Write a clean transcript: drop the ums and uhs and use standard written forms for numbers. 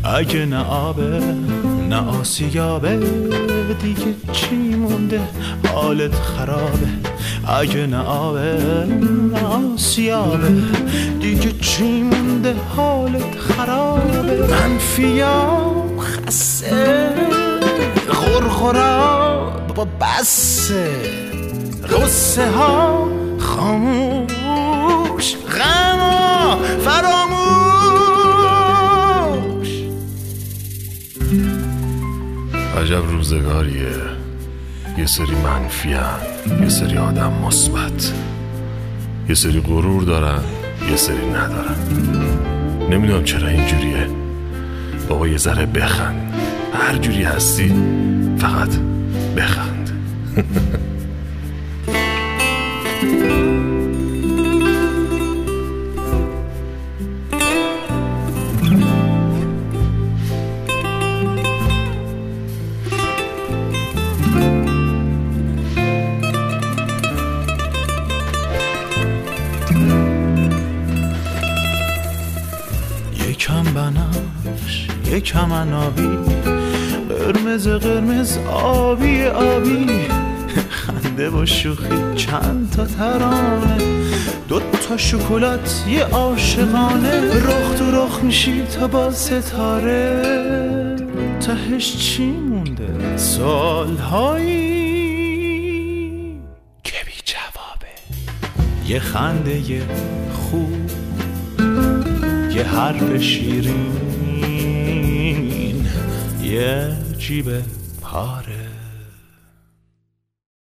اگه نه آبه نه آسیابه دیگه چی مونده حالت خرابه. اگه نه آبه نه آسیابه دیگه چی مونده حالت خرابه. منفیام خسته غرغرا بابا بسه، غصه ها خاموش، غم فراموش. عجب روزگاریه، یه سری منفی‌ان، یه سری آدم مثبت، یه سری غرور دارن یه سری ندارن. نمیدونم چرا اینجوریه. بابا یه ذره بخند، هر جوری هستی فقط بخند. یکم بنفش یکم عنابی، قرمز قرمز آبی آبی، خنده و شوخی چند تا ترانه، 2 تا شکلات یه عاشقانه، رخ تو رخ میشی تا با ستاره، تهش چی مونده سالهایی که بی جوابه. یه خنده خوب، یه حرف شیرین، یه جیب پاره.